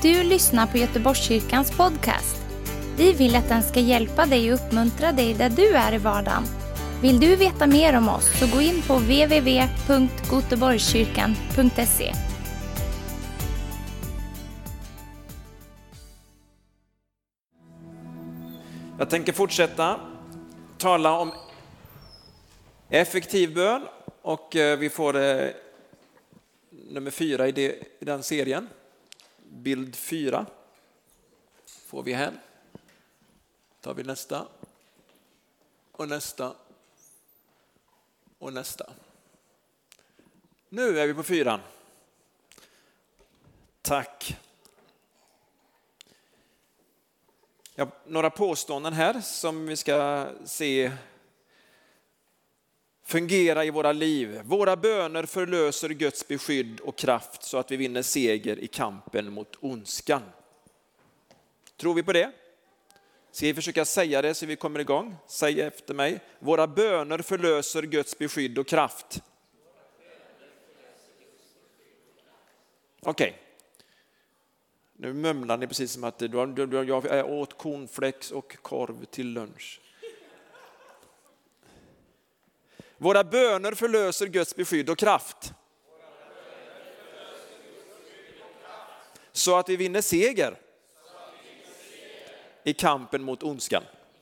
Du lyssnar på Göteborgskyrkans podcast. Vi vill att den ska hjälpa dig och uppmuntra dig där du är i vardagen. Vill du veta mer om oss så gå in på www.goteborgskyrkan.se. Jag tänker fortsätta tala om effektiv bön och vi får nummer 4 i den serien. Bild 4 får vi här. Tar vi nästa och nästa och nästa. Nu är vi på 4. Tack. Ja, några påståenden här som vi ska se fungera i våra liv. Våra böner förlöser Guds beskydd och kraft så att vi vinner seger i kampen mot ondskan. Tror vi på det? Ska vi försöka säga det så vi kommer igång? Säg efter mig. Våra böner förlöser Guds beskydd och kraft. Okej. Nu mumlar ni precis som att jag åt cornflakes och korv till lunch. Våra böner förlöser Guds beskydd och kraft. Så att vi vinner seger i kampen mot ondskan.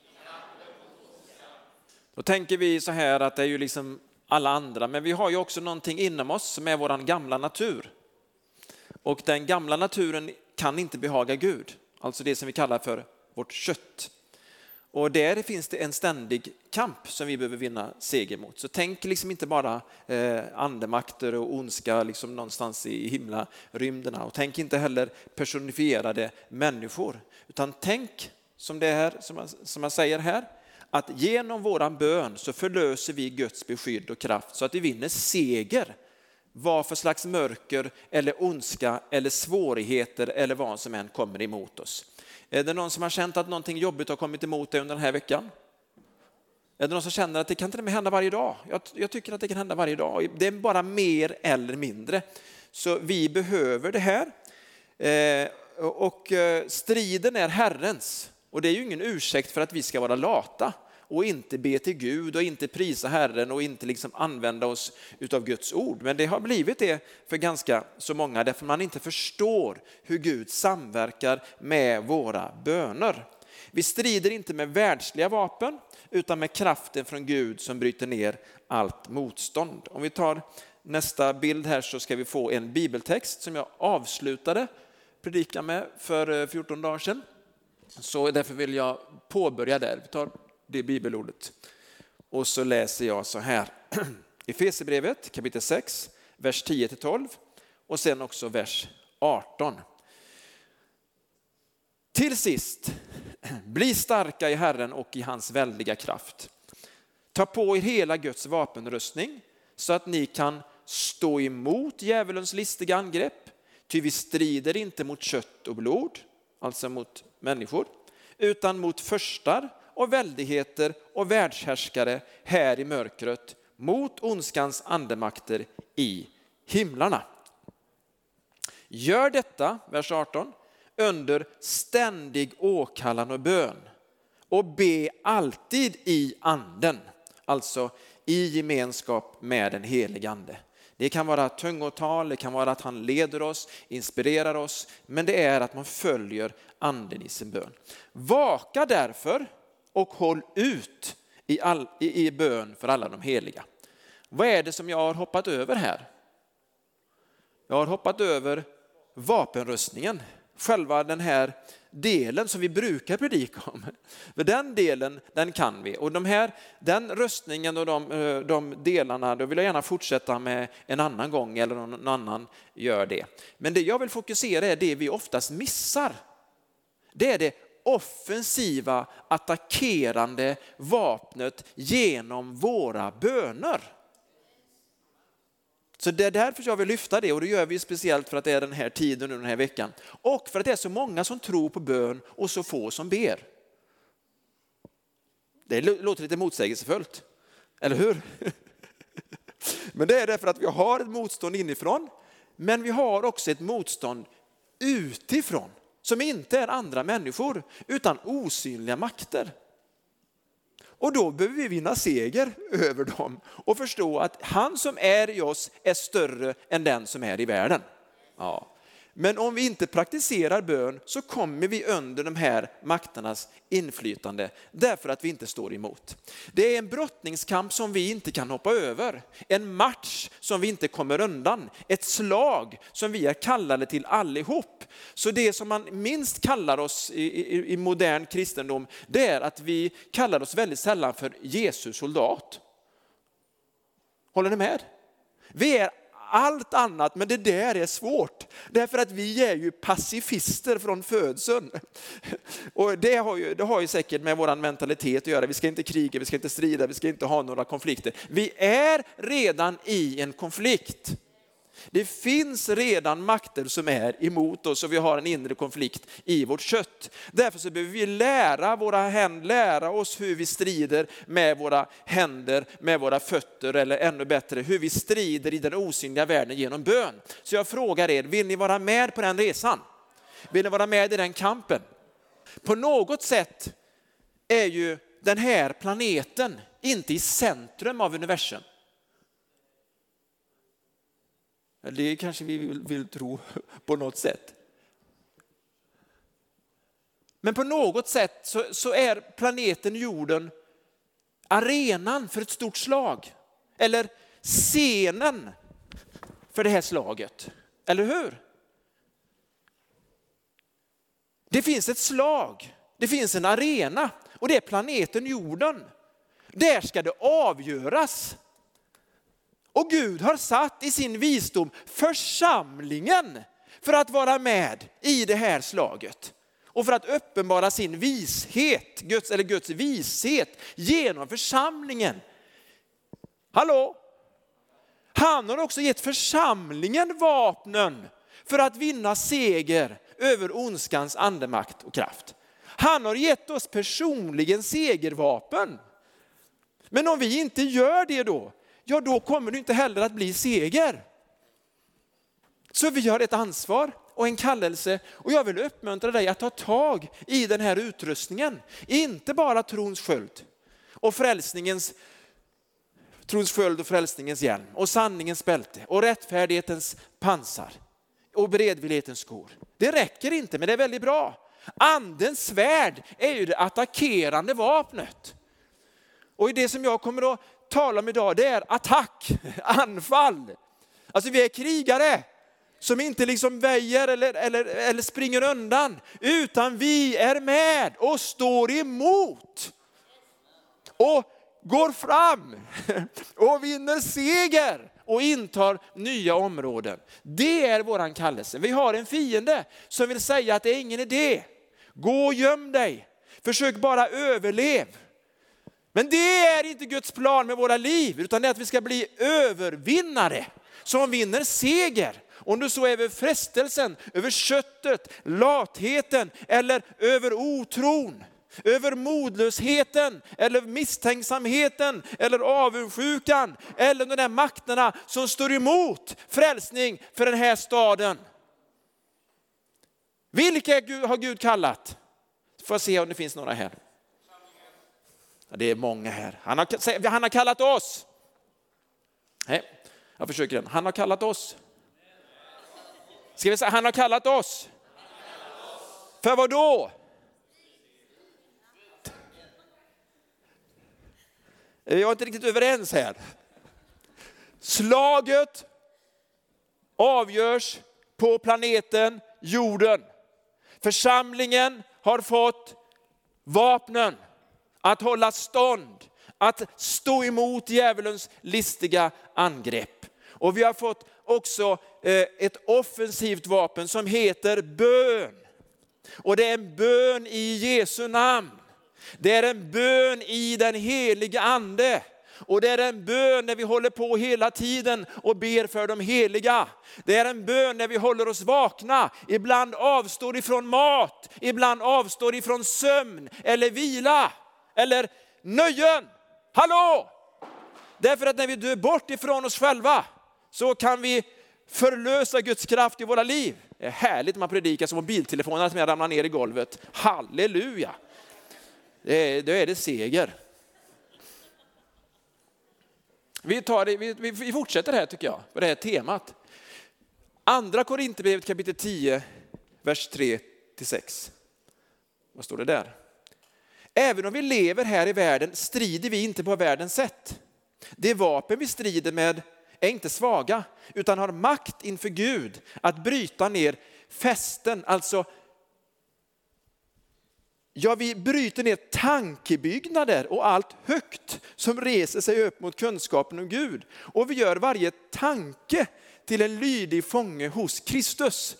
Då tänker vi så här att det är ju liksom alla andra. Men vi har ju också någonting inom oss som är våran gamla natur. Och den gamla naturen kan inte behaga Gud. Alltså det som vi kallar för vårt kött. Och där finns det en ständig kamp som vi behöver vinna seger mot. Så tänk liksom inte bara andemakter och ondska liksom någonstans i himlarymderna. Och tänk inte heller personifierade människor. Utan tänk som det här, som jag säger här. Att genom våran bön så förlöser vi Guds beskydd och kraft så att vi vinner seger. Vad för slags mörker eller ondska eller svårigheter eller vad som än kommer emot oss. Är det någon som har känt att någonting jobbigt har kommit emot dig under den här veckan? Är det någon som känner att det kan inte hända varje dag? Jag tycker att det kan hända varje dag. Det är bara mer eller mindre. Så vi behöver det här. Och striden är Herrens. Och det är ju ingen ursäkt för att vi ska vara lata. Och inte be till Gud och inte prisa Herren och inte liksom använda oss utav Guds ord. Men det har blivit det för ganska så många därför man inte förstår hur Gud samverkar med våra böner. Vi strider inte med världsliga vapen utan med kraften från Gud som bryter ner allt motstånd. Om vi tar nästa bild här så ska vi få en bibeltext som jag avslutade predika med för 14 dagar sedan. Så därför vill jag påbörja där. Vi tar det bibelordet. Och så läser jag så här. Efesierbrevet kapitel 6, vers 10-12 och sen också vers 18. Till sist, bli starka i Herren och i hans väldiga kraft. Ta på er hela Guds vapenrustning så att ni kan stå emot djävulens listiga angrepp. Ty vi strider inte mot kött och blod, alltså mot människor, utan mot förstar och väldigheter och världshärskare här i mörkret mot ondskans andemakter i himlarna. Gör detta, vers 18, under ständig åkallan och bön och be alltid i anden, alltså i gemenskap med den helige ande. Det kan vara tungotal, det kan vara att han leder oss, inspirerar oss, men det är att man följer anden i sin bön. Vaka därför och håll ut i bön för alla de heliga. Vad är det som jag har hoppat över här? Jag har hoppat över vapenrustningen. Själva den här delen som vi brukar predika om. För den delen, den kan vi. Och den rustningen och de delarna, då vill jag gärna fortsätta med en annan gång eller någon annan gör det. Men det jag vill fokusera är det vi oftast missar. Det är det offensiva, attackerande vapnet genom våra böner. Så det är därför jag vill lyfta det, och det gör vi speciellt för att det är den här tiden nu den här veckan. Och för att det är så många som tror på bön och så få som ber. Det låter lite motsägelsefullt, eller hur? Men det är därför att vi har ett motstånd inifrån, men vi har också ett motstånd utifrån som inte är andra människor utan osynliga makter. Och då behöver vi vinna seger över dem och förstå att han som är i oss är större än den som är i världen. Ja. Men om vi inte praktiserar bön så kommer vi under de här makternas inflytande därför att vi inte står emot. Det är en brottningskamp som vi inte kan hoppa över. En match som vi inte kommer undan. Ett slag som vi är kallade till allihop. Så det som man minst kallar oss i modern kristendom, det är att vi kallar oss väldigt sällan för Jesus soldat. Håller ni med? Vi är allt annat, men det där är svårt. Därför att vi är ju pacifister från födseln. Och det har ju säkert med vår mentalitet att göra. Vi ska inte kriga, vi ska inte strida, vi ska inte ha några konflikter. Vi är redan i en konflikt. Det finns redan makter som är emot oss och vi har en inre konflikt i vårt kött. Därför så behöver vi lära oss hur vi strider med våra händer, med våra fötter eller ännu bättre hur vi strider i den osynliga världen genom bön. Så jag frågar er, vill ni vara med på den resan? Vill ni vara med i den kampen? På något sätt är ju den här planeten inte i centrum av universum. Det kanske vi vill tro på något sätt. Men på något sätt så är planeten jorden arenan för ett stort slag. Eller scenen för det här slaget. Eller hur? Det finns ett slag. Det finns en arena. Och det är planeten jorden. Där ska det avgöras. Och Gud har satt i sin visdom församlingen för att vara med i det här slaget. Och för att uppenbara sin vishet, Guds vishet genom församlingen. Hallå? Han har också gett församlingen vapnen för att vinna seger över ondskans andemakt och kraft. Han har gett oss personligen segervapen. Men om vi inte gör det då kommer det inte heller att bli seger. Så vi har ett ansvar och en kallelse. Och jag vill uppmuntra dig att ta tag i den här utrustningen. Inte bara trons sköld och frälsningens hjälm. Och sanningens bälte. Och rättfärdighetens pansar. Och beredvillighetens skor. Det räcker inte, men det är väldigt bra. Andens svärd är ju det attackerande vapnet. Och i det som jag kommer att tala om idag, det är attack, anfall. Alltså vi är krigare som inte liksom väjer eller springer undan. Utan vi är med och står emot. Och går fram och vinner seger och intar nya områden. Det är våran kallelse. Vi har en fiende som vill säga att det är ingen idé. Gå och göm dig. Försök bara överlev. Men det är inte Guds plan med våra liv, utan det är att vi ska bli övervinnare som vinner seger. Om du så är över frestelsen, över köttet, latheten eller över otron, över modlösheten eller misstänksamheten eller avundsjukan eller de där makterna som står emot frälsning för den här staden. Vilka har Gud kallat? Får jag se om det finns några här. Det är många här. Han har kallat oss. Nej, jag försöker igen. Han har kallat oss. Ska vi säga han har kallat oss? För vad då? Jag är inte riktigt överens här. Slaget avgörs på planeten jorden. Församlingen har fått vapnen att hålla stånd, att stå emot djävulens listiga angrepp. Och vi har fått också ett offensivt vapen som heter bön. Och det är en bön i Jesu namn. Det är en bön i den heliga ande. Och det är en bön när vi håller på hela tiden och ber för de heliga. Det är en bön när vi håller oss vakna. Ibland avstår ifrån mat. Ibland avstår ifrån sömn eller vila. Eller nöjen. Hallå! Därför att när vi dör bort ifrån oss själva så kan vi förlösa Guds kraft i våra liv. Det är härligt när man predikar som mobiltelefonerna som ramlar ner i golvet. Halleluja! Då är det seger. Vi fortsätter här tycker jag, på det här temat. Andra Korinthierbrevet kapitel 10, vers 3-6. Vad står det där? Även om vi lever här i världen strider vi inte på världens sätt. De vapen vi strider med är inte svaga utan har makt inför Gud att bryta ner fästen. Alltså, vi bryter ner tankebyggnader och allt högt som reser sig upp mot kunskapen om Gud. Och vi gör varje tanke till en lydig fånge hos Kristus.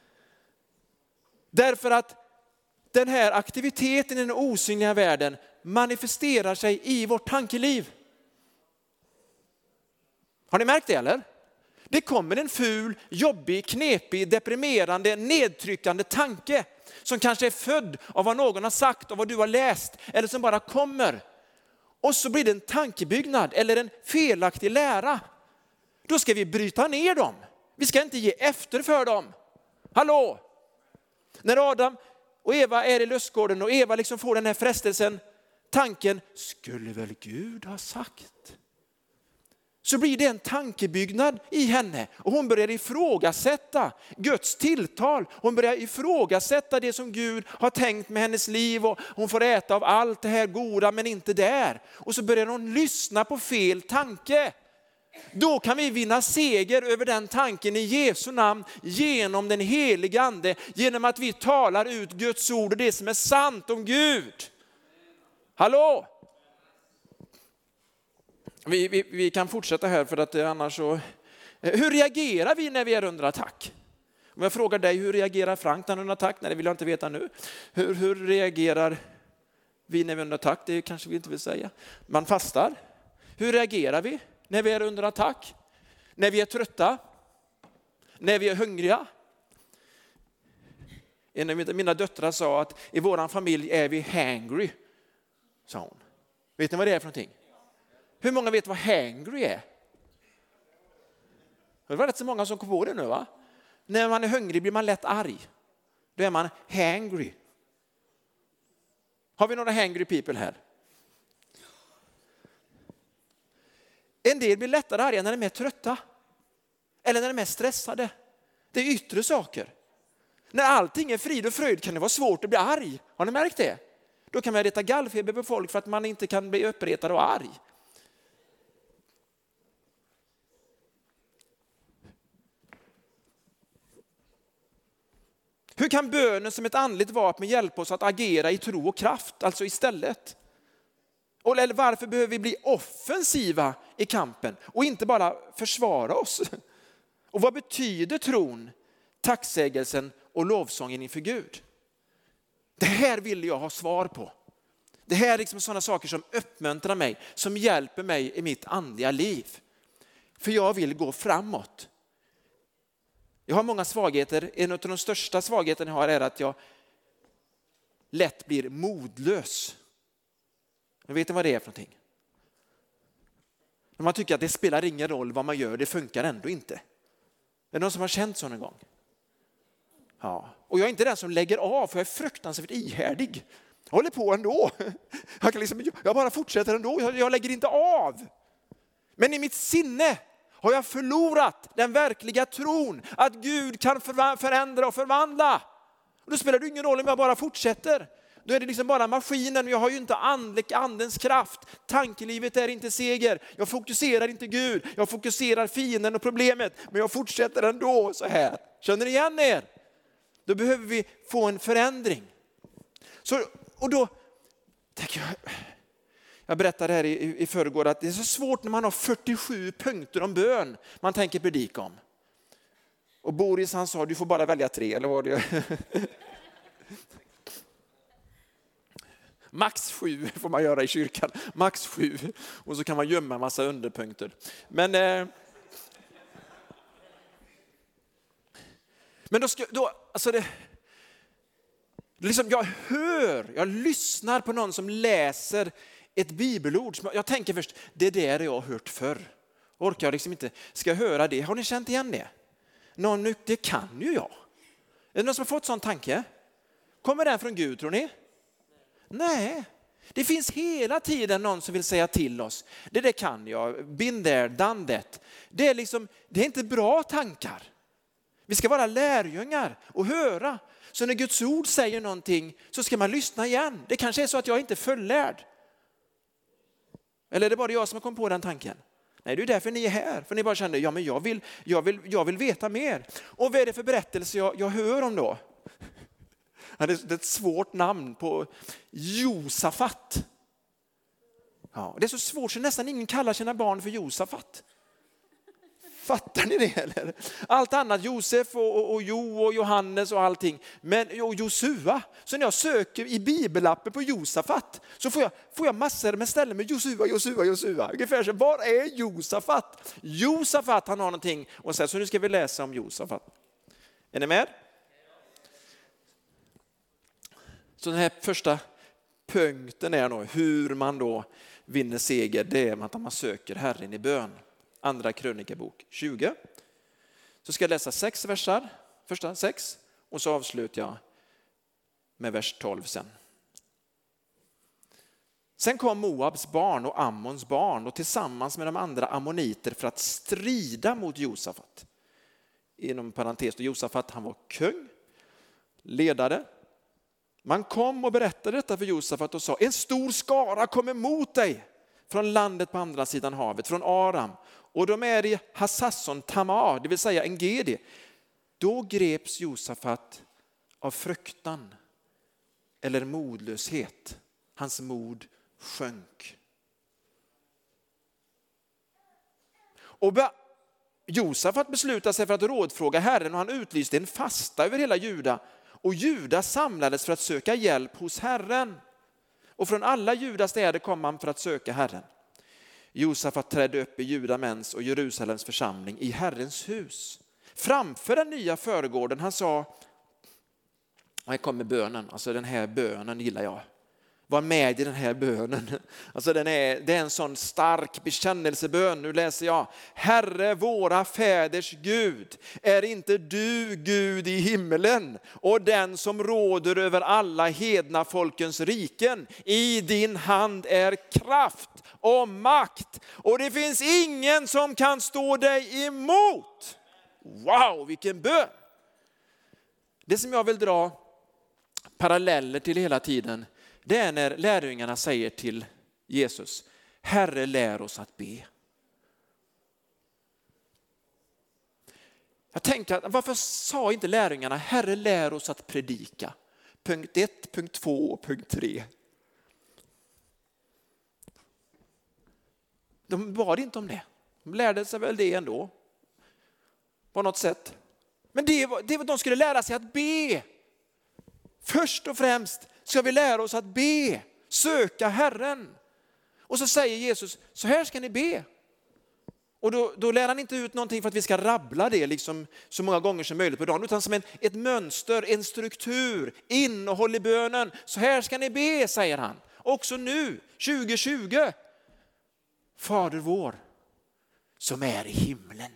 Därför att den här aktiviteten i den osynliga världen manifesterar sig i vårt tankeliv. Har ni märkt det eller? Det kommer en ful, jobbig, knepig, deprimerande, nedtryckande tanke som kanske är född av vad någon har sagt och vad du har läst eller som bara kommer. Och så blir det en tankebyggnad eller en felaktig lära. Då ska vi bryta ner dem. Vi ska inte ge efter för dem. Hallå! När Adam och Eva är i lustgården och Eva liksom får den här frestelsen, tanken, skulle väl Gud ha sagt? Så blir det en tankebyggnad i henne och hon börjar ifrågasätta Guds tilltal. Hon börjar ifrågasätta det som Gud har tänkt med hennes liv och hon får äta av allt det här goda men inte där. Och så börjar hon lyssna på fel tanke. Då kan vi vinna seger över den tanken i Jesu namn genom den heliga ande. Genom att vi talar ut Guds ord och det som är sant om Gud. Hallå! Vi kan fortsätta här för att annars så... Hur reagerar vi när vi är under attack? Om jag frågar dig, hur reagerar Frank när han är under attack? Nej, det vill jag inte veta nu. Hur reagerar vi när vi är under attack? Det kanske vi inte vill säga. Man fastar. Hur reagerar vi när vi är under attack? När vi är trötta? När vi är hungriga? En av mina döttrar sa att i våran familj är vi hangry, sa hon. Vet ni vad det är för någonting? Hur många vet vad hangry är? Det var rätt så många som kom på det nu va? När man är hungrig blir man lätt arg. Då är man hangry. Har vi några hangry people här? En del blir lättare arga när de är trötta. Eller när de är stressade. Det är yttre saker. När allting är frid och fröjd kan det vara svårt att bli arg. Har ni märkt det? Då kan man reta gallfeber på folk för att man inte kan bli uppretad och arg. Hur kan bönen som ett andligt vapen hjälpa oss att agera i tro och kraft, alltså istället? Eller varför behöver vi bli offensiva i kampen och inte bara försvara oss? Och vad betyder tron, tacksägelsen och lovsången inför Gud? Det här vill jag ha svar på. Det här är liksom sådana saker som uppmuntrar mig, som hjälper mig i mitt andliga liv. För jag vill gå framåt. Jag har många svagheter. En av de största svagheterna jag har är att jag lätt blir modlös. Jag vet inte vad det är för någonting. När man tycker att det spelar ingen roll vad man gör, det funkar ändå inte. Är det någon som har känt så någon gång? Ja. Och jag är inte den som lägger av, för jag är fruktansvärt ihärdig. Jag håller på ändå. Jag bara fortsätter ändå, jag lägger inte av. Men i mitt sinne har jag förlorat den verkliga tron att Gud kan förändra och förvandla. Och då spelar det ingen roll om jag bara fortsätter. Då är det liksom bara maskinen och jag har ju inte andens kraft. Tankelivet är inte seger. Jag fokuserar inte Gud. Jag fokuserar fienden och problemet. Men jag fortsätter ändå så här. Känner ni igen er? Då behöver vi få en förändring. Och då tänker jag berättade här i förrgår att det är så svårt när man har 47 punkter om bön man tänker predika om. Och Boris han sa, du får bara välja 3 eller vad det Max 7 får man göra i kyrkan. Max 7. Och så kan man gömma en massa underpunkter. Men jag lyssnar på någon som läser ett bibelord. Jag tänker först, det där jag har hört förr. Orkar jag liksom inte, ska jag höra det? Har ni känt igen det? Det kan ju jag. det någon som har fått sån tanke? Kommer den från Gud, tror ni? Nej. Det finns hela tiden någon som vill säga till oss. Det kan jag. Been there, done that. Det är inte bra tankar. Vi ska vara lärjungar och höra. Så när Guds ord säger någonting så ska man lyssna igen. Det kanske är så att jag inte är fullärd. Eller är det bara jag som har kommit på den tanken? Nej, det är därför ni är här. För ni bara känner, ja men jag vill veta mer. Och vad är det för berättelse jag hör om då? Det är ett svårt namn på Josafat. Ja, det är så svårt så nästan ingen kallar sina barn för Josafat. Fattar ni det eller? Allt annat, Josef och Jo och Johannes och allting. Men Josua, så när jag söker i bibelappen på Josafat så får jag massor med ställen med Josua. Ungefär så, var är Josafat? Josafat, han har någonting. Och så nu ska vi läsa om Josafat. Är ni med? Så den här första punkten är nog hur man då vinner seger. Det är att man söker Herren i bön. Andra krönikebok 20. Så ska jag läsa 6 versar. Första 6. Och så avslutar jag med vers 12 sen. Sen kom Moabs barn och Ammons barn och tillsammans med de andra ammoniter för att strida mot Josafat. Inom parentes då, Josafat han var kung, ledare. Man kom och berättade detta för Josafat och sa, en stor skara kommer mot dig från landet på andra sidan havet, från Aram. Och de är i Hasasson Tamar, det vill säga Engedi. Då greps Josafat av fruktan eller modlöshet. Hans mod sjönk. Och Josafat beslutade sig för att rådfråga Herren och han utlyste en fasta över hela Juda. Och Juda samlades för att söka hjälp hos Herren. Och från alla Judas städer kom man för att söka Herren. Josafat trädde upp i Judamäns och Jerusalems församling i Herrens hus. Framför den nya föregården, han sa, och här kommer bönen, alltså den här bönen gillar jag. Var med i den här bönen. Alltså det är en sån stark bekännelsebön. Nu läser jag. Herre våra fäders Gud, är inte du Gud i himmelen och den som råder över alla hedna folkens riken? I din hand är kraft och makt och det finns ingen som kan stå dig emot. Wow, vilken bön! Det som jag vill dra paralleller till hela tiden, det är när lärjungarna säger till Jesus, Herre lär oss att be. Jag tänker, varför sa inte lärjungarna, Herre lär oss att predika? Punkt 1, punkt 2 och punkt 3. De bad inte om det. De lärde sig väl det ändå. På något sätt. Men det var de skulle lära sig att be. Först och främst ska vi lära oss att be, söka Herren. Och så säger Jesus, så här ska ni be. Och då lär han inte ut någonting för att vi ska rabbla det liksom så många gånger som möjligt på dagen. Utan som ett mönster, en struktur, innehåll i bönen. Så här ska ni be, säger han. Också nu, 2020. Fader vår, som är i himlen.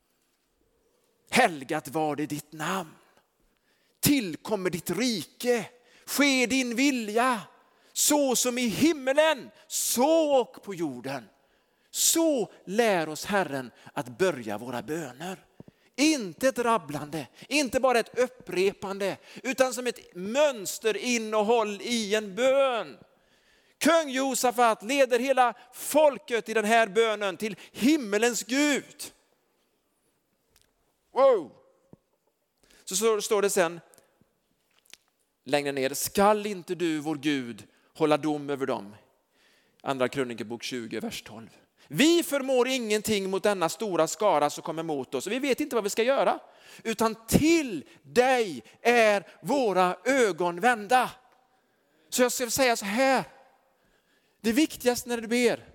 Helgat var det ditt namn. Tillkommer ditt rike. Ske din vilja, så som i himmelen, så och på jorden. Så lär oss Herren att börja våra böner. Inte ett rabblande, inte bara ett upprepande, utan som ett mönsterinnehåll i en bön. Kung Josafat leder hela folket i den här bönen till himmelens Gud. Wow! Så står det sen, längre ner, skall inte du, vår Gud, hålla dom över dem? Andra krönikebok 20, vers 12. Vi förmår ingenting mot denna stora skara som kommer mot oss. Vi vet inte vad vi ska göra. Utan till dig är våra ögon vända. Så jag ska säga så här. Det viktigaste när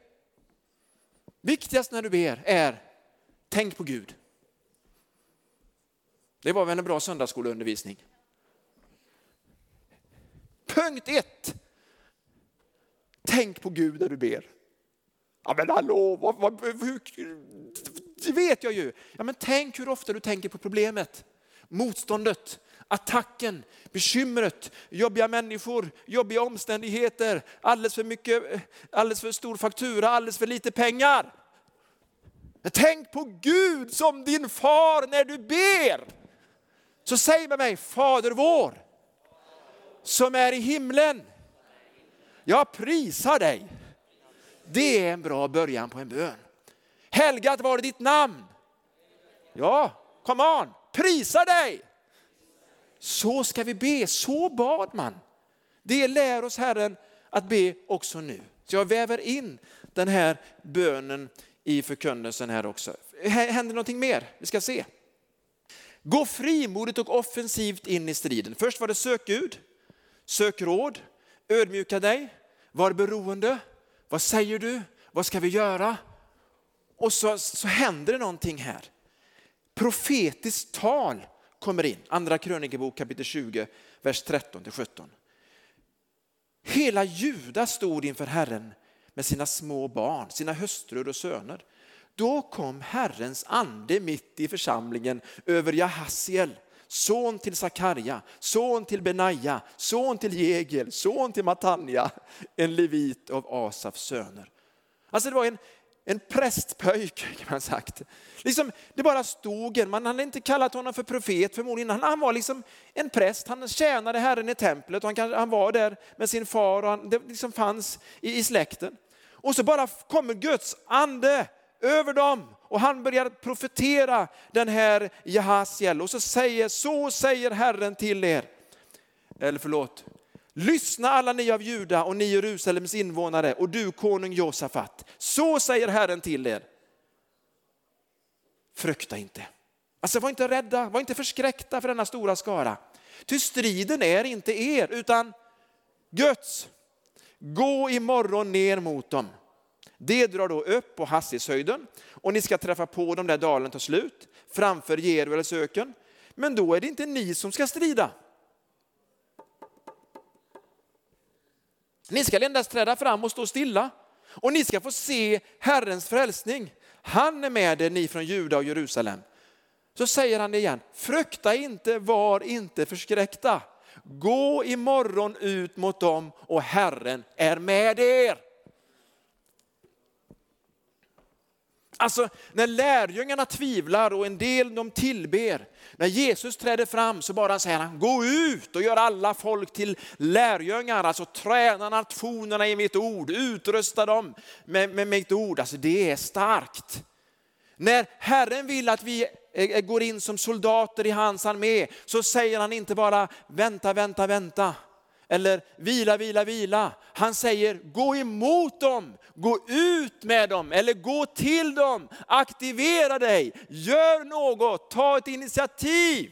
du ber är tänk på Gud. Det var väl en bra söndagsskoleundervisning. Punkt 1. Tänk på Gud när du ber. Ja men hallå, det vet jag ju. Ja men tänk hur ofta du tänker på problemet, motståndet, attacken, bekymret, jobbiga människor, jobbiga omständigheter, alldeles för stor faktura, alldeles för lite pengar. Tänk på Gud som din far när du ber. Så säg med mig, Fader vår som är i himlen. Jag prisar dig. Det är en bra början på en bön. Helgat var ditt namn. Ja, come on, prisa dig. Så ska vi be, så bad man. Det lär oss Herren att be också nu. Så jag väver in den här bönen i förkunnelsen här också. Händer någonting mer? Vi ska se. Gå frimodigt och offensivt in i striden. Först var det sök Gud, sök råd, ödmjuka dig, var beroende. Vad säger du? Vad ska vi göra? Och så händer det någonting här. Profetiskt tal kommer in. Andra krönikebok kapitel 20, vers 13-17. Hela Juda stod inför Herren med sina små barn, sina hustrur och söner. Då kom Herrens ande mitt i församlingen över Jahasiel, son till Sakarja, son till Benaja, son till Jegel, son till Matanja, en levit av Asafs söner. Alltså det var en prästpöjk kan man sagt. Liksom, det bara stod en, man hade inte kallat honom för profet förmodligen. Han var liksom en präst, han tjänade Herren i templet och han var där med sin far och det liksom fanns i släkten. Och så bara kommer Guds ande över dem och han börjar profetera den här Jahasiel och så säger Herren till er. Eller förlåt. Lyssna alla ni av Juda och ni Jerusalems invånare och du konung Josafat. Så säger Herren till er. Frukta inte. Alltså var inte rädda, var inte förskräckta för denna stora skara. Ty striden är inte er utan Guds. Gå imorgon ner mot dem. Det drar då upp på Hassishöjden och ni ska träffa på dem där dalen tar slut framför Jeruels öken. Men då är det inte ni som ska strida. Ni ska endast träda fram och stå stilla och ni ska få se Herrens frälsning. Han är med er, ni från Juda och Jerusalem. Så säger han det igen. Frukta inte, var inte förskräckta. Gå imorgon ut mot dem och Herren är med er. Alltså när lärjungarna tvivlar och en del de tillber. När Jesus träder fram så bara säger han, gå ut och gör alla folk till lärjungar. Alltså träna nationerna i mitt ord, utrusta dem med mitt ord. Alltså det är starkt. När Herren vill att vi går in som soldater i hans armé så säger han inte bara vänta. Eller vila. Han säger gå emot dem, gå ut med dem eller gå till dem. Aktivera dig, gör något, ta ett initiativ.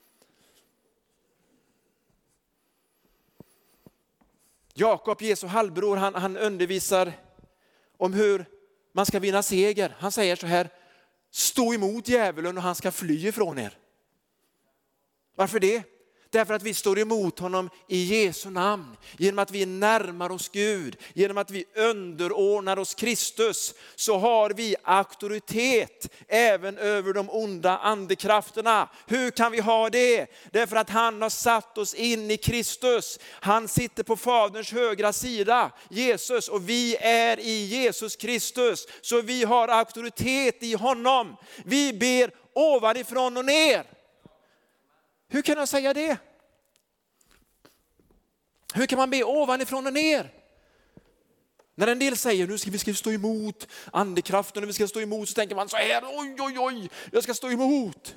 Jakob, Jesu halvbror, han undervisar om hur man ska vinna seger. Han säger så här, stå emot djävulen och han ska fly ifrån er. Varför det? Därför att vi står emot honom i Jesu namn. Genom att vi närmar oss Gud. Genom att vi underordnar oss Kristus. Så har vi auktoritet även över de onda andekrafterna. Hur kan vi ha det? Därför att han har satt oss in i Kristus. Han sitter på Faderns högra sida, Jesus. Och vi är i Jesus Kristus. Så vi har auktoritet i honom. Vi ber ovanifrån och ner. Hur kan jag säga det? Hur kan man be ovanifrån och ner? När en del säger nu ska vi stå emot andekraften och vi ska stå emot så tänker man så här, oj, jag ska stå emot.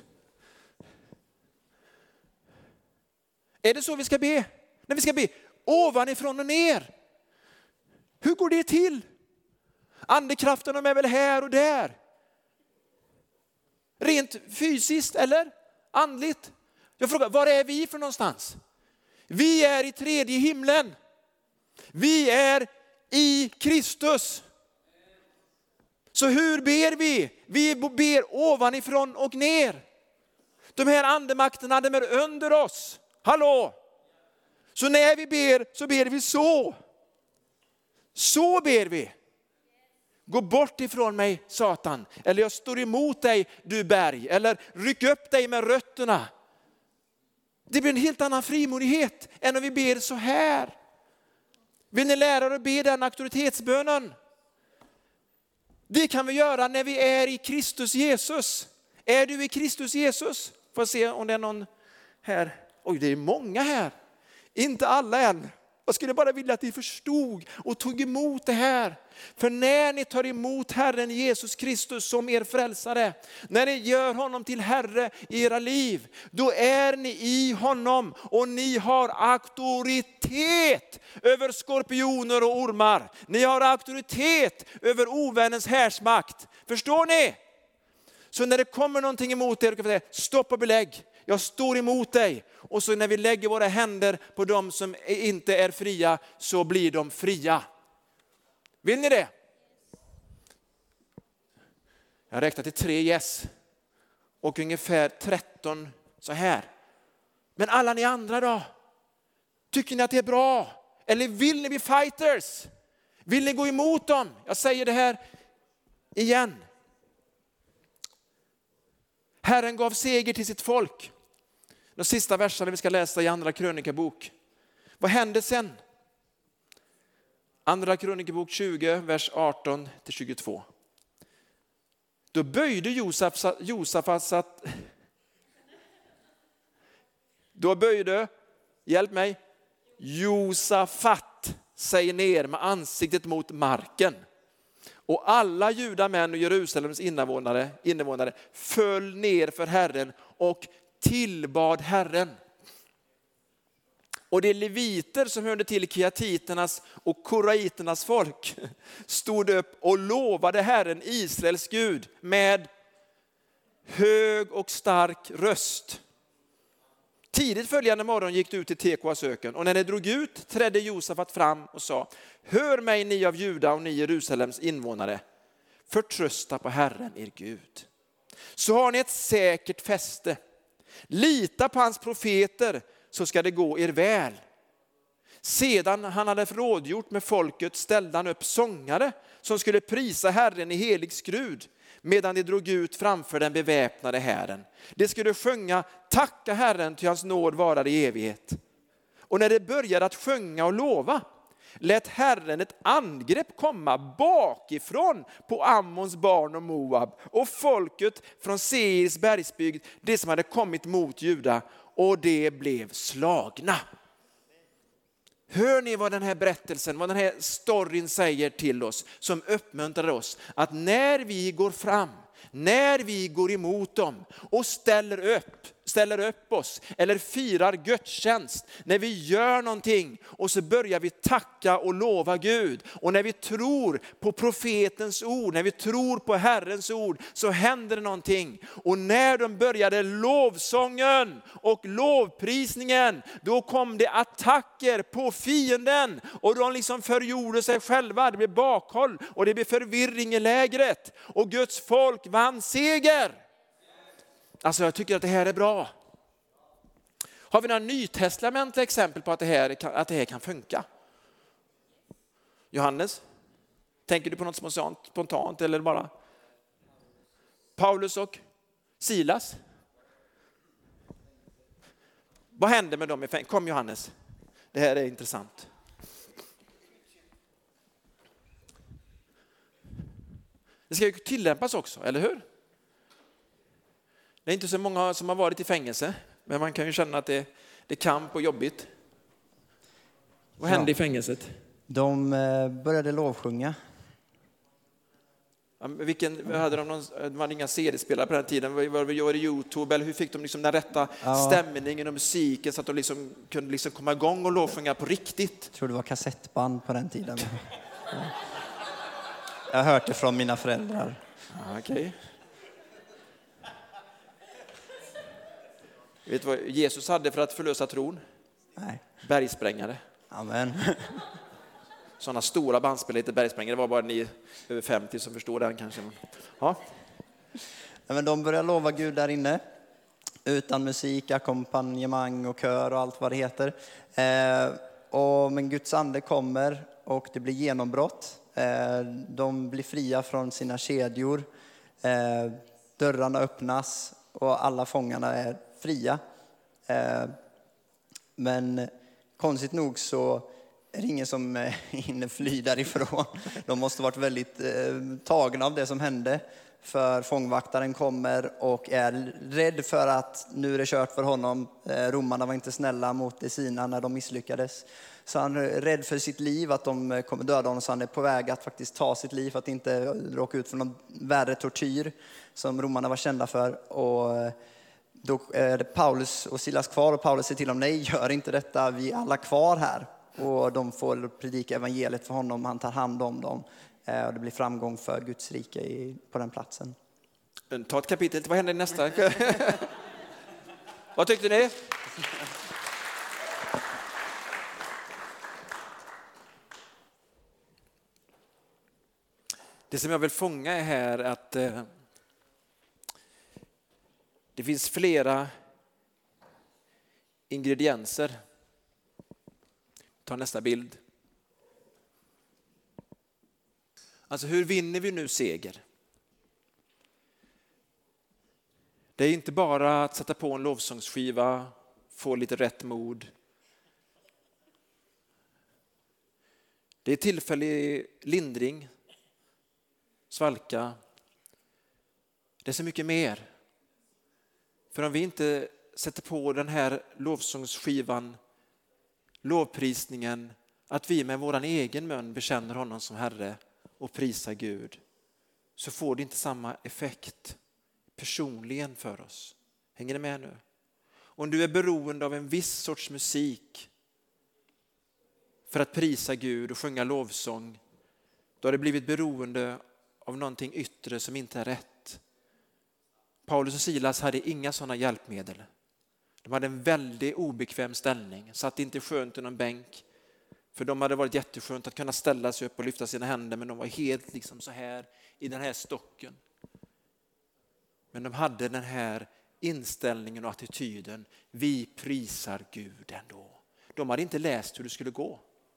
Är det så vi ska be? När vi ska be ovanifrån och ner. Hur går det till? Andekraften är väl här och där. Rent fysiskt eller andligt? Jag frågar, var är vi för någonstans? Vi är i tredje himlen. Vi är i Kristus. Så hur ber vi? Vi ber ovanifrån och ner. De här andemakterna, de är under oss. Hallå? Så när vi ber så ber vi så. Så ber vi. Gå bort ifrån mig, Satan. Eller jag står emot dig, du berg. Eller ryck upp dig med rötterna. Det blir en helt annan frimodighet än om vi ber så här. Vill ni lära er att be den auktoritetsbönen? Det kan vi göra när vi är i Kristus Jesus. Är du i Kristus Jesus? Får jag se om det är någon här. Oj, det är många här. Inte alla än. Jag skulle bara vilja att ni förstod och tog emot det här. För när ni tar emot Herren Jesus Kristus som er frälsare, när ni gör honom till Herre i era liv, då är ni i honom och ni har auktoritet över skorpioner och ormar. Ni har auktoritet över ovännens härsmakt. Förstår ni? Så när det kommer någonting emot er, då kan vi säga, stopp och belägg. Jag står emot dig. Och så när vi lägger våra händer på dem som inte är fria, så blir de fria. Vill ni det? Jag räknar till 3 yes. Och ungefär 13 så här. Men alla ni andra då? Tycker ni att det är bra? Eller vill ni bli fighters? Vill ni gå emot dem? Jag säger det här igen. Herren gav seger till sitt folk. De sista verserna vi ska läsa i andra krönikebok. Vad hände sen? Andra krönikebok 20, vers 18-22. Då böjde Josafat sig ner med ansiktet mot marken. Och alla judamän och Jerusalems invånare föll ner för Herren och tillbad Herren. Och de leviter som hörde till keatiternas och koraiternas folk stod upp och lovade Herren Israels Gud med hög och stark röst. Tidigt följande morgon gick det ut till Tekoas öken, och när det drog ut trädde Josafat fram och sa: hör mig, ni av Juda och ni Jerusalems invånare, förtrösta på Herren er Gud. Så har ni ett säkert fäste. Lita på hans profeter, så ska det gå er väl. Sedan han hade rådgjort med folket ställde han upp sångare som skulle prisa Herren i helig skrud, medan de drog ut framför den beväpnade hären. De skulle sjunga: tacka Herren, till hans nåd varar i evighet. Och när de började att sjunga och lova, lät Herren ett angrepp komma bakifrån på Ammons barn och Moab och folket från Seirs bergsbygd, det som hade kommit mot Juda, och det blev slagna. Hör ni vad den här berättelsen, vad den här storyn säger till oss, som uppmuntrar oss att när vi går fram, när vi går emot dem och ställer upp oss eller firar gudstjänst, när vi gör någonting och så börjar vi tacka och lova Gud, och när vi tror på profetens ord, när vi tror på Herrens ord, så händer det någonting. Och när de började lovsången och lovprisningen, då kom det attacker på fienden och de liksom förgjorde sig själva. Det blev bakhåll och det blev förvirring i lägret och Guds folk vann seger. Alltså jag tycker att det här är bra. Har vi några nytestamentliga exempel på att det här kan funka? Johannes? Tänker du på något spontant eller bara? Paulus och Silas? Vad hände med dem? Kom Johannes. Det här är intressant. Det ska ju tillämpas också, eller hur? Det är inte så många som har varit i fängelse, men man kan ju känna att det är kamp och jobbigt. Vad hände i fängelset? De började lovsjunga. Hade de var inga CD-spelare på den tiden? Var det YouTube? Eller hur fick de liksom den rätta stämningen och musiken så att de liksom kunde liksom komma igång och lovsjunga på riktigt? Jag tror det var kassettband på den tiden. Jag har hört det från mina föräldrar. Okej. Vet du vad Jesus hade för att förlösa tron? Nej. Bergsprängare. Amen. Sådana stora bandspelare heter bergsprängare. Det var bara ni över 50 som förstår den kanske. Ja. Men de började lova Gud där inne. Utan musik, ackompanjemang och kör och allt vad det heter. Men Guds ande kommer och det blir genombrott. De blir fria från sina kedjor. Dörrarna öppnas och alla fångarna är fria. Men konstigt nog så är det ingen som hinner fly därifrån. De måste varit väldigt tagna av det som hände. För fångvaktaren kommer och är rädd för att nu är det kört för honom. Romarna var inte snälla mot de sina när de misslyckades. Så han är rädd för sitt liv, att de kommer döda honom. Så han är på väg att faktiskt ta sitt liv för att inte råka ut för någon värre tortyr som romarna var kända för. Och då är det Paulus och Silas kvar och Paulus säger till dem: nej, gör inte detta, vi är alla kvar här. Och de får predika evangeliet för honom, han tar hand om dem. Och det blir framgång för Guds rike på den platsen. Ta ett kapitel, vad händer nästa? Vad tyckte ni? Det som jag vill fånga är här att det finns flera ingredienser. Ta nästa bild. Alltså, hur vinner vi nu seger? Det är inte bara att sätta på en lovsångsskiva, få lite rätt mod. Det är tillfällig lindring, svalka. Det är så mycket mer. För om vi inte sätter på den här lovsångsskivan, lovprisningen, att vi med våran egen mun bekänner honom som Herre och prisar Gud, så får det inte samma effekt personligen för oss. Hänger ni med nu? Om du är beroende av en viss sorts musik för att prisa Gud och sjunga lovsång, då har det blivit beroende av någonting yttre som inte är rätt. Paulus och Silas hade inga sådana hjälpmedel. De hade en väldigt obekväm ställning, satt inte skönt i någon bänk. För de hade varit jätteskönt att kunna ställa sig upp och lyfta sina händer, men de var helt liksom så här i den här stocken. Men de hade den här inställningen och attityden: vi prisar Gud ändå. De hade inte läst hur det skulle gå.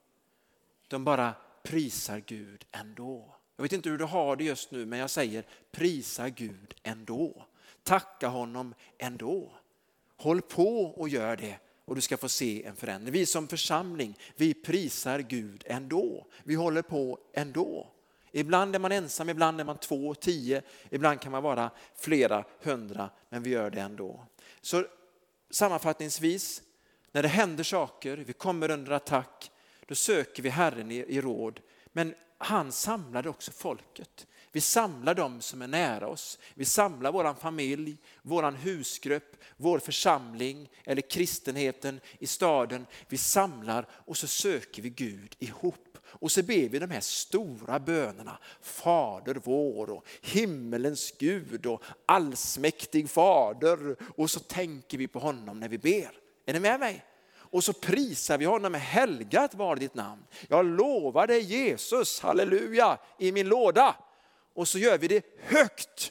De bara prisar Gud ändå. Jag vet inte hur du har det just nu, men jag säger prisa Gud ändå. Tacka honom ändå. Håll på och gör det. Och du ska få se en förändring. Vi som församling, vi prisar Gud ändå. Vi håller på ändå. Ibland är man ensam, ibland är man 2, 10. Ibland kan man vara flera 100, men vi gör det ändå. Så sammanfattningsvis, när det händer saker, vi kommer under attack, då söker vi Herren i råd. Men han samlade också folket. Vi samlar dem som är nära oss. Vi samlar våran familj, våran husgrupp, vår församling eller kristenheten i staden. Vi samlar och så söker vi Gud ihop. Och så ber vi de här stora bönerna. Fader vår och himmelens Gud och allsmäktig fader. Och så tänker vi på honom när vi ber. Är ni med mig? Och så prisar vi honom med helgat var ditt namn. Jag lovar dig Jesus, halleluja, i min låda. Och så gör vi det högt.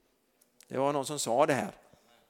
Det var någon som sa det här.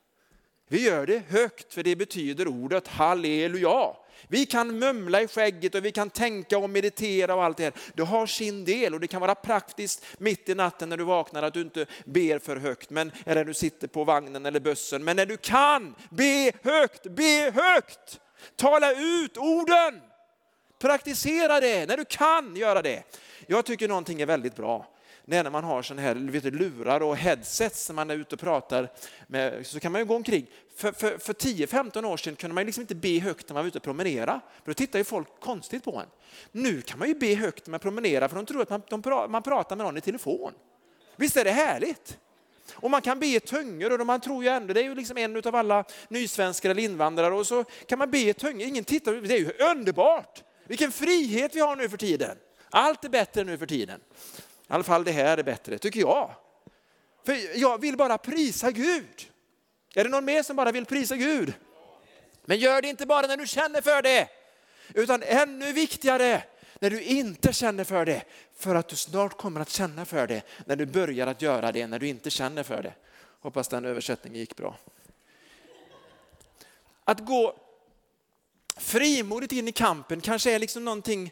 Vi gör det högt, för det betyder ordet halleluja. Vi kan mumla i skägget och vi kan tänka och meditera och allt det här. Det har sin del och det kan vara praktiskt mitt i natten när du vaknar att du inte ber för högt. Eller när du sitter på vagnen eller bussen. Men när du kan, be högt, be högt. Tala ut orden. Praktisera det när du kan göra det. Jag tycker någonting är väldigt bra. När man har sån här lurar och headsets när man är ute och pratar med, så kan man ju gå omkring. För 10-15 år sedan kunde man liksom inte be högt när man var ute och promenera. För då tittar ju folk konstigt på en. Nu kan man ju be högt när man promenerar, för de tror att man pratar med någon i telefon. Visst är det härligt? Och man kan be i tungor, och man tror ju ändå, det är ju liksom en av alla nysvenskar eller invandrare, och så kan man be i tungor. Ingen tittar, det är ju underbart. Vilken frihet vi har nu för tiden. Allt är bättre nu för tiden. I alla fall det här är bättre, tycker jag. För jag vill bara prisa Gud. Är det någon mer som bara vill prisa Gud? Men gör det inte bara när du känner för det. Utan ännu viktigare när du inte känner för det. För att du snart kommer att känna för det. När du börjar att göra det när du inte känner för det. Hoppas den översättningen gick bra. Att gå frimodigt in i kampen kanske är liksom någonting...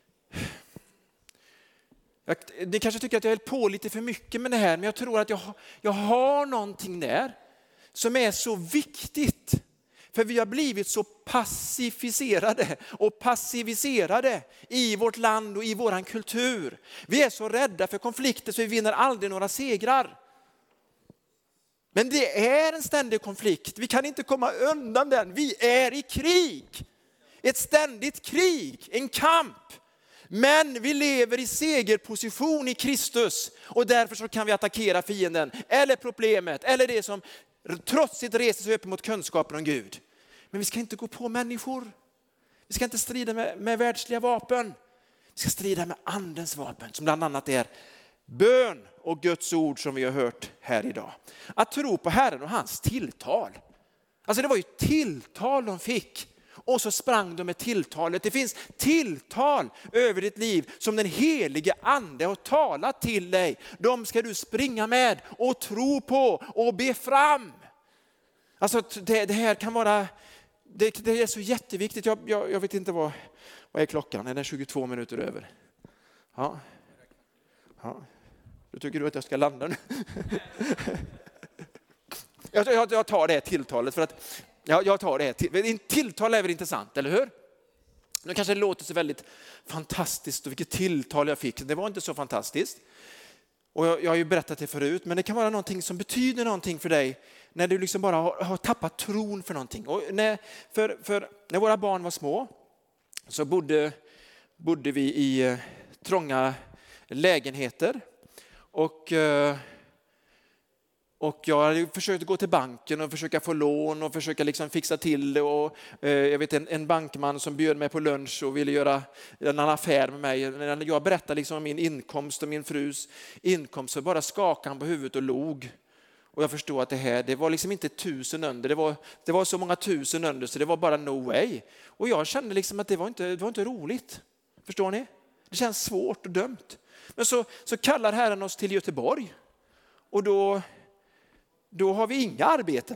Ni kanske tycker att jag är på lite för mycket med det här, men jag tror att jag har någonting där som är så viktigt. För vi har blivit så passiviserade och passiviserade i vårt land och i våran kultur. Vi är så rädda för konflikter så vi vinner aldrig några segrar. Men det är en ständig konflikt. Vi kan inte komma undan den. Vi är i krig. Ett ständigt krig, en kamp. Men vi lever i segerposition i Kristus. Och därför så kan vi attackera fienden. Eller problemet. Eller det som trotsigt reser sig upp mot kunskapen om Gud. Men vi ska inte gå på människor. Vi ska inte strida med världsliga vapen. Vi ska strida med andens vapen. Som bland annat är bön och Guds ord som vi har hört här idag. Att tro på Herren och hans tilltal. Alltså det var ju tilltal de fick. Och så sprang de med tilltalet. Det finns tilltal över ditt liv som den helige ande har talat till dig. De ska du springa med och tro på och be fram. Alltså det här kan vara, det är så jätteviktigt. Jag vet inte vad är klockan? Är den 22 minuter över? Ja. Då tycker du att jag ska landa nu? Jag tar det här tilltalet för att jag tar det här. Tilltal är väl intressant, eller hur? Nu kanske det låter så väldigt fantastiskt och vilket tilltal jag fick. Det var inte så fantastiskt. Och jag har ju berättat det förut, men det kan vara någonting som betyder någonting för dig när du liksom bara har tappat tron för någonting. Och när våra barn var små så bodde vi i trånga lägenheter. Och jag hade försökt gå till banken och försöka få lån och försöka liksom fixa till det. Och jag vet en bankman som bjöd mig på lunch och ville göra en affär med mig. När jag berättade liksom om min inkomst och min frus inkomst så bara skakade han på huvudet och log. Och jag förstod att det var liksom inte 1000 under. Det var så många 1000 under så det var bara no way. Och jag kände liksom att det var inte roligt. Förstår ni? Det känns svårt och dumt. Men så kallar Herren oss till Göteborg. Och då har vi inga arbeten.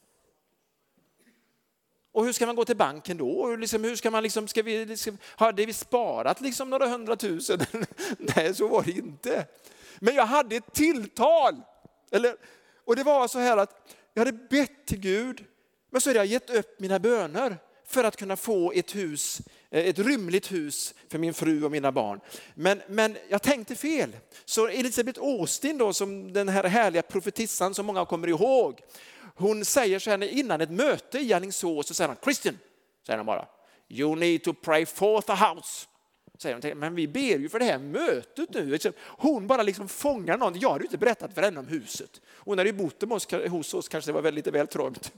Och hur ska man gå till banken då? Och liksom, hur ska man liksom, hade vi sparat liksom några 100 000? Nej, så var det inte. Men jag hade ett tilltal. Och det var så här att jag hade bett till Gud. Men så hade jag gett upp mina böner för att kunna få ett hus, ett rymligt hus för min fru och mina barn. Men jag tänkte fel. Så Elisabeth Austin då, som den här härliga profetissan som många kommer ihåg. Hon säger så här innan ett möte i Alingsås så säger han, Christian, säger han bara, you need to pray for the house. Säger hon, men vi ber ju för det här mötet nu. Hon bara liksom fångar någon. Jag har ju inte berättat för henne om huset. Hon hade ju bott hos oss, kanske det var väldigt väl trångt.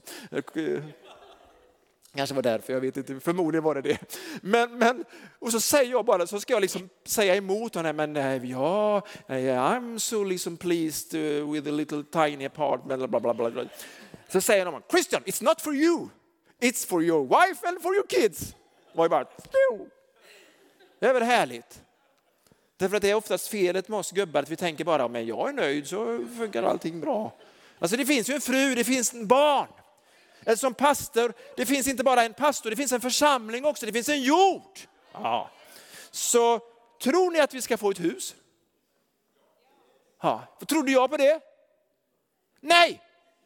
Kanske var därför, jag vet inte, förmodligen var det. Men och så säger jag bara, så ska jag liksom säga emot henne, men I'm so liksom pleased with a little tiny apartment, bla bla bla. Så säger de, Christian, it's not for you, it's for your wife and for your kids. Var ju bara, det är väl härligt. Därför att det är oftast felet med oss gubbar att vi tänker bara, men jag är nöjd så funkar allting bra. Alltså det finns ju en fru, det finns en barn. Eller som pastor, det finns inte bara en pastor, det finns en församling också, det finns en jord. Ja. Så tror ni att vi ska få ett hus? Ja. Trodde jag på det? Nej!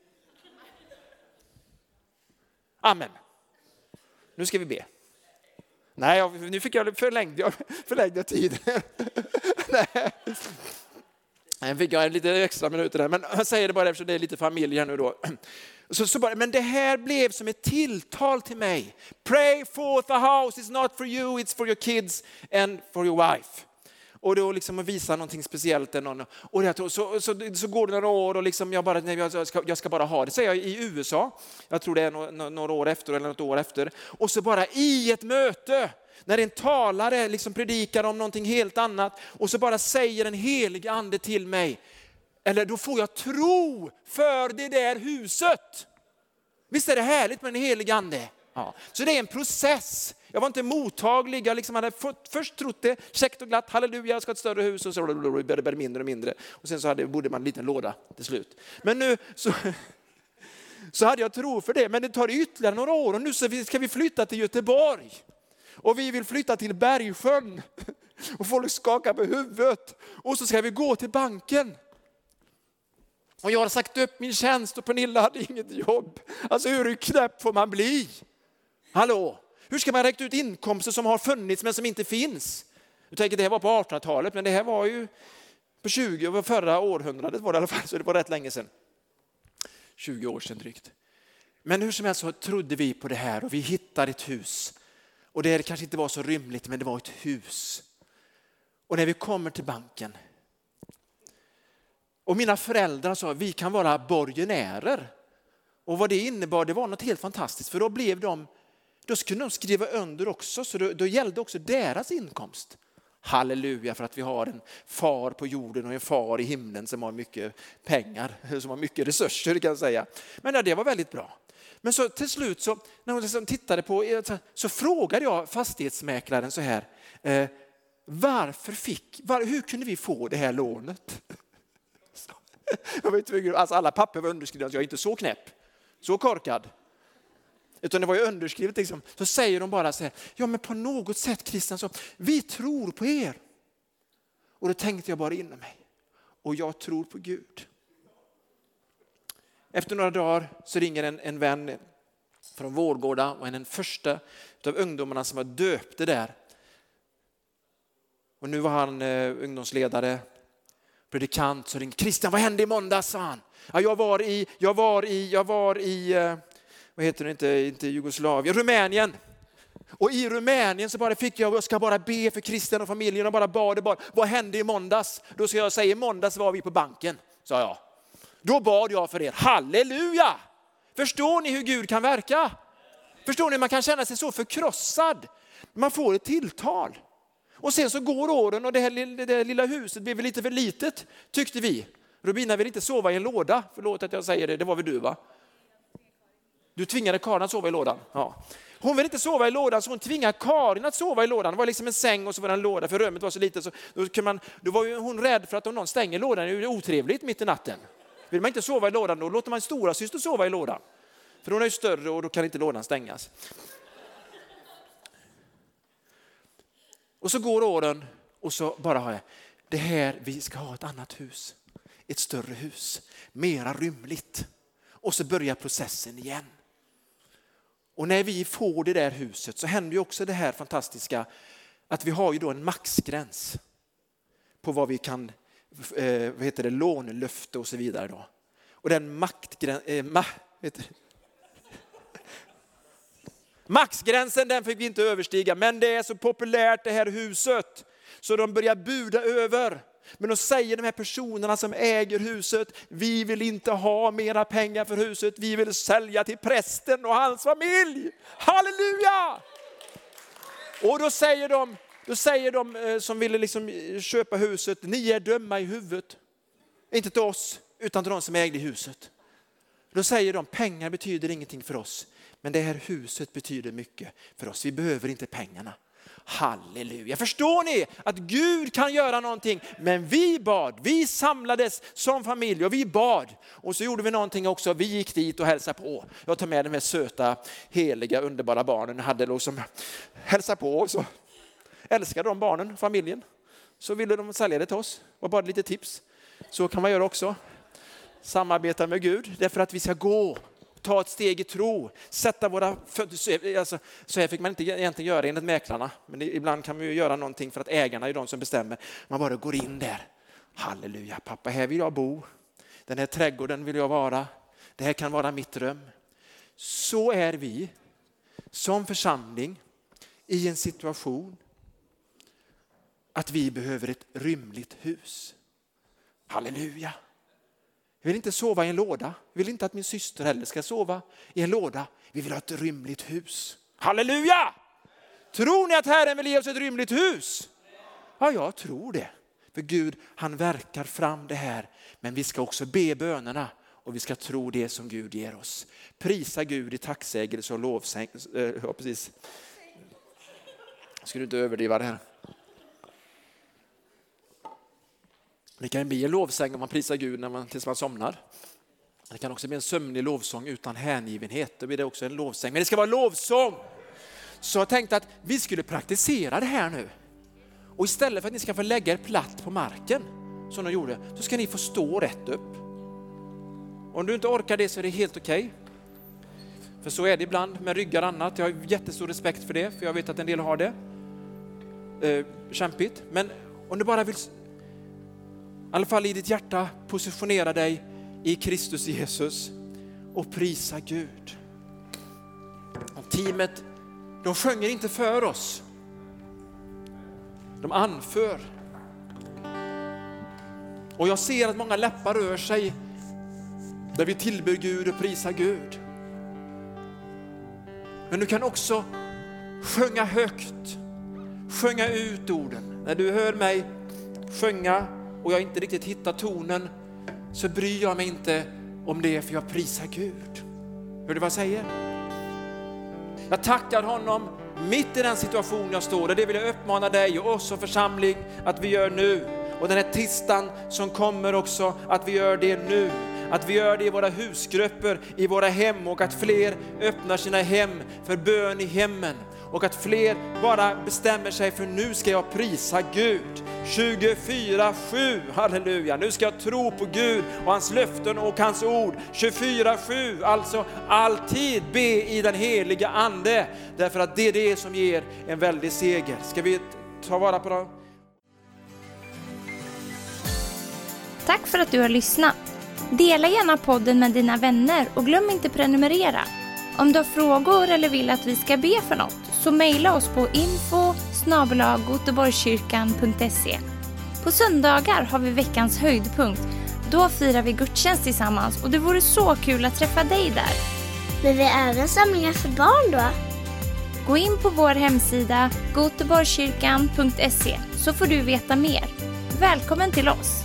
Amen. Nu ska vi be. Nej, nu fick jag förlängde tiden. Nej. Jag fick lite extra minuter där, men jag säger det bara eftersom det är lite familj här nu då. Men det här blev som ett tilltal till mig. Pray for the house, it's not for you, it's for your kids and for your wife. Och då liksom att visa någonting speciellt. Och så går det några år och liksom jag ska bara ha det. Säger jag i USA, jag tror det är några år efter eller något år efter. Och så bara i ett möte, när en talare liksom predikar om någonting helt annat. Och så bara säger en helig ande till mig. Eller då får jag tro för det där huset. Visst är det härligt med en helig ande? Ja. Så det är en process. Jag var inte mottaglig. Jag liksom hade först trott det. Käckt och glatt. Halleluja, jag ska ha ett större hus. Och så blev det mindre och mindre. Och sen så bodde man en liten låda till slut. Men nu så hade jag tro för det. Men det tar ytterligare några år. Och nu ska vi flytta till Göteborg. Och vi vill flytta till Bergsjön. Och folk skakar på huvudet. Och så ska vi gå till banken. Och jag har sagt upp min tjänst och Pernilla hade inget jobb. Alltså hur knäpp får man bli? Hallå? Hur ska man räkna ut inkomster som har funnits men som inte finns? Jag tänker det här var på 1800-talet, men det här var ju på 20 och förra århundradet var det i alla fall, så det var rätt länge sedan. 20 år sedan drygt. Men hur som helst så trodde vi på det här och vi hittade ett hus. Och det kanske inte var så rymligt, men det var ett hus. Och när vi kommer till banken och mina föräldrar sa vi kan vara borgenärer. Och vad det innebar, det var något helt fantastiskt. För då skulle de skriva under också, så då gällde också deras inkomst. Halleluja för att vi har en far på jorden och en far i himlen som har mycket pengar, som har mycket resurser kan jag säga. Men det var väldigt bra. Men så till slut så när hon liksom tittade på så frågade jag fastighetsmäklaren så här, hur kunde vi få det här lånet? Alltså alla papper var underskrivna, så jag är inte så knäpp, så korkad. Utan det var ju underskrivet liksom. Så säger de bara så här, ja men på något sätt Christian, så vi tror på er. Och då tänkte jag bara inom mig, och jag tror på Gud. Efter några dagar så ringer en vän från Vårgårda och den första av ungdomarna som var döpte där. Och nu var han ungdomsledare, predikant, så ringde Christian, vad hände i måndags, sa han. Ja, jag var i vad heter det, inte Jugoslavien, Rumänien. Och i Rumänien så bara fick jag ska bara be för Christian och familjen och bara bad. Vad hände i måndags? Då ska jag säga, i måndags var vi på banken, sa jag. Då bad jag för er. Halleluja! Förstår ni hur Gud kan verka? Förstår ni, man kan känna sig så förkrossad. Man får ett tilltal. Och sen så går åren och det här lilla huset blev lite för litet, tyckte vi. Rubina vill inte sova i en låda. Förlåt att jag säger det, det var väl du va? Du tvingade Karin att sova i lådan. Ja. Hon vill inte sova i lådan, så hon tvingade Karin att sova i lådan. Det var liksom en säng och så var det en låda, för rummet var så litet. Så då var ju hon rädd för att om någon stänger lådan är det otrevligt mitt i natten. Vill man inte sova i lådan, då låter man stora syster sova i lådan. För hon är ju större och då kan inte lådan stängas. Och så går åren och så bara har jag, det här, vi ska ha ett annat hus. Ett större hus, mera rymligt. Och så börjar processen igen. Och när vi får det där huset så händer ju också det här fantastiska att vi har ju då en maxgräns på vad vi kan, lånelöfte och så vidare då. Och den maxgränsen den fick vi inte överstiga, men det är så populärt det här huset så de börjar buda över. Men då säger de här personerna som äger huset, vi vill inte ha mera pengar för huset, vi vill sälja till prästen och hans familj. Halleluja! Och då säger de som ville liksom köpa huset, ni är döma i huvudet. Inte till oss, utan till de som ägde huset. Då säger de, pengar betyder ingenting för oss, men det här huset betyder mycket för oss. Vi behöver inte pengarna. Halleluja. Förstår ni att Gud kan göra någonting? Men vi samlades som familj och vi bad. Och så gjorde vi någonting också. Vi gick dit och hälsade på. Jag tar med de här söta, heliga, underbara barnen. Hade liksom hälsat på och så älskade de barnen, familjen. Så ville de sälja det till oss. Och bara lite tips. Så kan man göra också. Samarbeta med Gud. Därför att vi ska gå. Ta ett steg i tro, sätta våra fötter, alltså, så här fick man inte egentligen göra enligt mäklarna. Men ibland kan man ju göra någonting för att ägarna är de som bestämmer. Man bara går in där. Halleluja, pappa, här vill jag bo. Den här trädgården vill jag vara. Det här kan vara mitt rum. Så är vi som församling i en situation att vi behöver ett rymligt hus. Halleluja. Jag vill inte sova i en låda. Jag vill inte att min syster heller ska sova i en låda. Vi vill ha ett rymligt hus. Halleluja! Tror ni att Herren vill ge oss ett rymligt hus? Ja, jag tror det. För Gud, han verkar fram det här. Men vi ska också be bönerna. Och vi ska tro det som Gud ger oss. Prisa Gud i tacksägelse och lovsång. Ja, precis. Ska du inte överdriva det här? Det kan bli en lovsång om man prisar Gud tills man somnar. Det kan också bli en sömnig lovsång utan hängivenhet. Då blir det också en lovsång. Men det ska vara lovsång. Så jag tänkte att vi skulle praktisera det här nu. Och istället för att ni ska få lägga er platt på marken som de gjorde, så ska ni få stå rätt upp. Om du inte orkar det så är det helt okej. För så är det ibland med ryggar och annat. Jag har jättestor respekt för det, för jag vet att en del har det. Kämpigt. Men om du bara vill, i alla fall i ditt hjärta, positionera dig i Kristus Jesus och prisa Gud. Och teamet, de sjunger inte för oss. De anför. Och jag ser att många läppar rör sig där vi tillber Gud och prisar Gud. Men du kan också sjunga högt. Sjunga ut orden. När du hör mig sjunga och jag inte riktigt hittar tonen, så bryr jag mig inte om det, för jag prisar Gud. Hör du vad jag säger? Jag tackar honom mitt i den situation jag står, och det vill jag uppmana dig och oss och församling att vi gör nu. Och den här tisdagen som kommer också, att vi gör det nu. Att vi gör det i våra husgrupper, i våra hem, och att fler öppnar sina hem för bön i hemmen. Och att fler bara bestämmer sig för nu ska jag prisa Gud. 24/7, halleluja. Nu ska jag tro på Gud och hans löften och hans ord. 24/7, alltså alltid be i den heliga ande. Därför att det är det som ger en väldig seger. Ska vi ta vara på det? Tack för att du har lyssnat. Dela gärna podden med dina vänner och glöm inte prenumerera. Om du har frågor eller vill att vi ska be för något, så mejla oss på info@goteborgskyrkan.se. På söndagar har vi veckans höjdpunkt. Då firar vi gudstjänst tillsammans och det vore så kul att träffa dig där. Men vi har även samlingar för barn då? Gå in på vår hemsida goteborgskyrkan.se så får du veta mer. Välkommen till oss!